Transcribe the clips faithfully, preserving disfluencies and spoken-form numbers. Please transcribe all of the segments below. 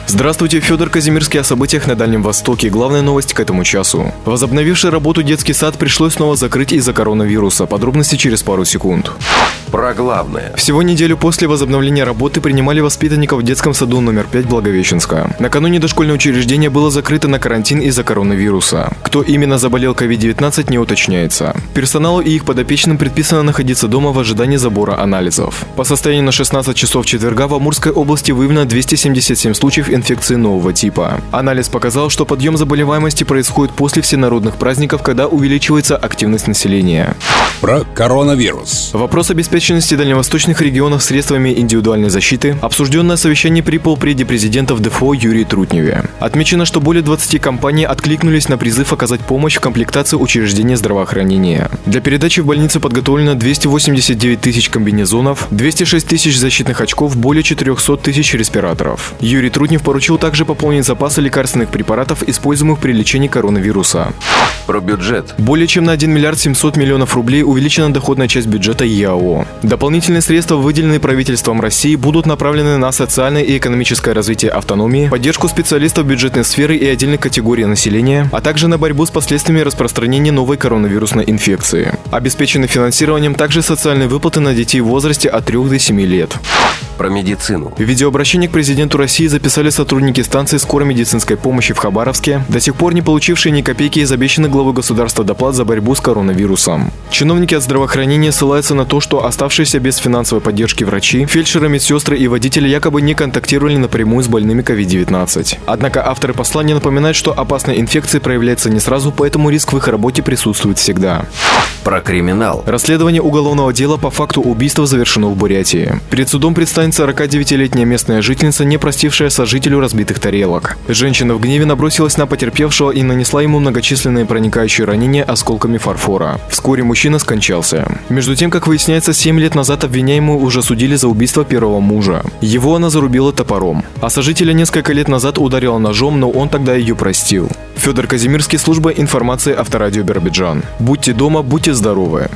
Здравствуйте, Федор Казимирский о событиях на Дальнем Востоке. Главная новость к этому часу. Возобновивший работу детский сад пришлось снова закрыть из-за коронавируса. Подробности через пару секунд. Про главное. Всего неделю после возобновления работы принимали воспитанников в детском саду номер пять Благовещенска. Накануне дошкольное учреждение было закрыто на карантин из-за коронавируса. Кто именно заболел ковид девятнадцать, не уточняется. Персоналу и их подопечным предписано находиться дома в ожидании забора анализов. По состоянию на шестнадцать часов четверга в Амурской области выявлено двести семьдесят семь случаев инфекции нового типа. Анализ показал, что подъем заболеваемости происходит после всенародных праздников, когда увеличивается активность населения. Про коронавирус. Вопрос обеспеченности дальневосточных регионов средствами индивидуальной защиты обсужден на совещании при полпреде президента в ДФО Юрии Трутневе. Отмечено, что более двадцати компаний откликнулись на призыв оказать помощь в комплектации учреждений здравоохранения. Для передачи в больницы подготовлено двести восемьдесят девять тысяч комбинезонов, двести шесть тысяч защитных очков, более четырехсот тысяч респираторов. Юрий Трутнев поручил также пополнить запасы лекарственных препаратов, используемых при лечении коронавируса. Про бюджет. Более чем на один миллиард семьсот миллионов рублей увеличена доходная часть бюджета ЕАО. Дополнительные средства, выделенные правительством России, будут направлены на социальное и экономическое развитие автономии, поддержку специалистов бюджетной сферы и отдельных категорий населения, а также на борьбу с последствиями распространения новой коронавирусной инфекции. Обеспечены финансированием также социальные выплаты на детей в возрасте от трёх до семи лет. Про медицину. Видеообращение к президенту России записали сотрудники станции скорой медицинской помощи в Хабаровске, до сих пор не получившие ни копейки из обещанных главой государства доплат за борьбу с коронавирусом. Чиновники от здравоохранения ссылаются на то, что оставшиеся без финансовой поддержки врачи, фельдшеры, медсестры и водители якобы не контактировали напрямую с больными ковид девятнадцать. Однако авторы послания напоминают, что опасная инфекция проявляется не сразу, поэтому риск в их работе присутствует всегда. Про криминал. Расследование уголовного дела по факту убийства завершено в Бурятии. Перед судом предстанет сорокадевятилетняя местная жительница, не простившая сожителю разбитых тарелок. Женщина в гневе набросилась на потерпевшего и нанесла ему многочисленные проникающие ранения осколками фарфора. Вскоре мужчина скончался. Между тем, как выясняется, семь лет назад обвиняемую уже судили за убийство первого мужа. Его она зарубила топором. А сожителя несколько лет назад ударила ножом, но он тогда ее простил. Федор Казимирский, служба информации Авторадио Биробиджан. Будьте дома, будьте здоровы.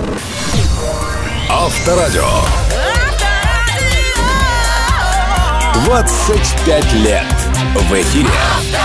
Авторадио. двадцать пять лет в эфире.